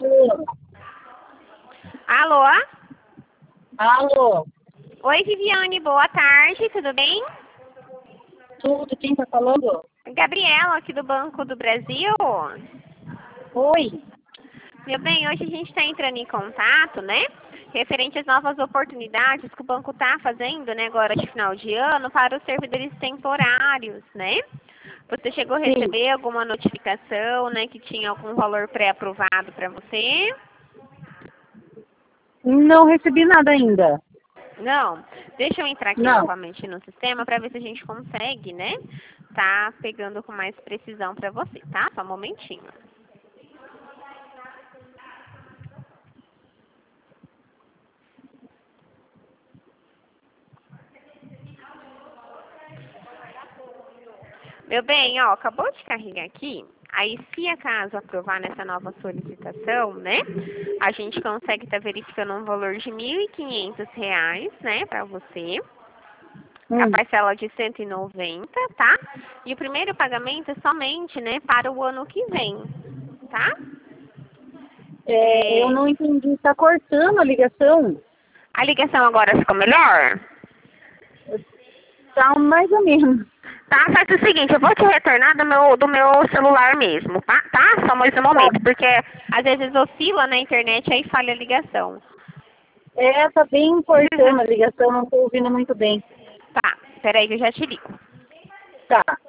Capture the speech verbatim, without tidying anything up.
falando? Alô? Alô? Oi, Viviane, boa tarde, tudo bem? Tudo, quem tá falando? Gabriela, aqui do Banco do Brasil. Oi. Meu bem, hoje a gente está entrando em contato, né? Referente às novas oportunidades que o banco está fazendo, né, agora de final de ano, para os servidores temporários, né? Você chegou a Sim. receber alguma notificação, né, que tinha algum valor pré-aprovado para você? Não recebi nada ainda. Não? Deixa eu entrar aqui Não. novamente no sistema para ver se a gente consegue, né? Tá pegando com mais precisão para você, tá? Só um momentinho. Meu bem, ó, acabou de carregar aqui. Aí, se acaso aprovar nessa nova solicitação, né, a gente consegue estar verificando um valor de mil e quinhentos reais, né, para você. A Hum. parcela de cento e noventa, tá? E o primeiro pagamento é somente, né, para o ano que vem, tá? É, eu É, não entendi. Tá cortando a ligação? a ligação agora ficou melhor? Tá mais ou menos. Tá, faz o seguinte, eu vou te retornar do meu, do meu celular mesmo, tá? Tá? Só mais um Tá. momento, porque às vezes oscila na internet aí falha a ligação. É, tá bem cortando a ligação, não tô ouvindo muito bem. Tá, peraí que eu já te ligo. Tá.